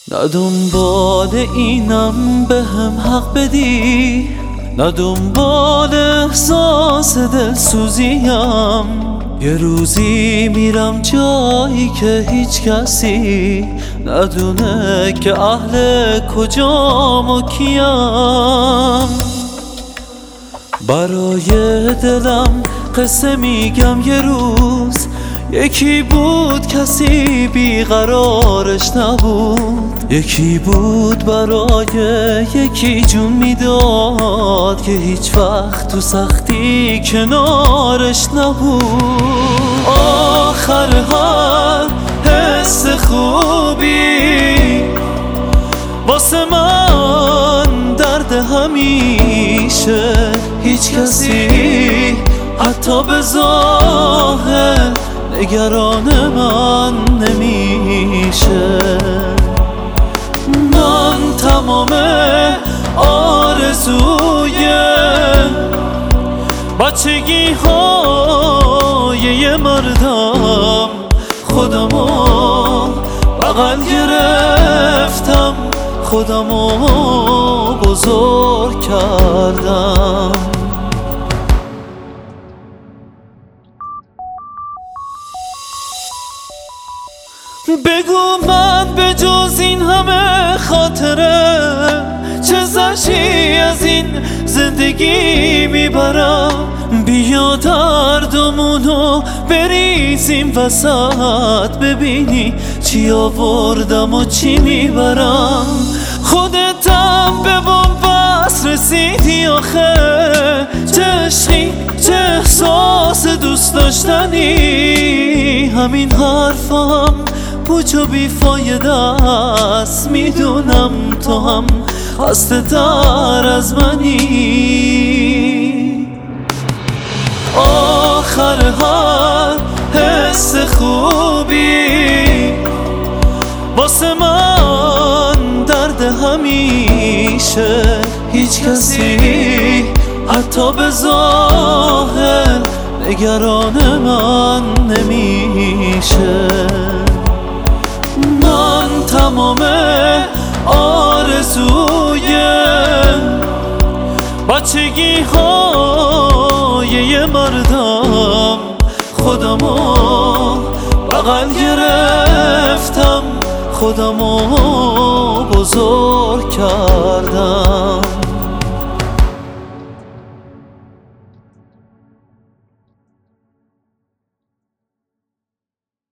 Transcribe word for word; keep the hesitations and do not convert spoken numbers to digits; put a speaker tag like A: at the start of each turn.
A: نه دنبال اینم به هم حق بدی، نه دنبال احساس دلسوزیم. یه روزی میرم جایی که هیچ کسی ندونه که اهل کجام و کیم. برای دلم قصه میگم یه روز یکی بود کسی بیقرارش نبود، یکی بود برای یکی جون میداد که هیچ وقت تو سختی کنارش نبود. آخر هر حس خوبی واسه من درد همیشه، هیچ کسی حتی به ظاهر نگران من نمیشه. من تمام آرزوی بچگی های یه مردم خودمو بغل گرفتم، خودمو بزرگ کردم. بگو من به جز این همه خاطره چه زشی از این زندگی میبرم. بیا دردمونو بریزیم وسط، ببینی چی آوردم و چی میبرم. خودتم به بنبست رسیدی آخه، چه عشقی چه احساس دوست داشتنی. همین حرفم پوچ و بیفایده است، میدونم تو هم خسته تر از منی. آخر هر حس خوبی واسه من درد همیشه، هیچ کسی حتی به ظاهر نگران من نمیشه. من تمام آرزوی بچگی های یه مردم خودمو بغل گرفتم، خودمو بزرگ کردم.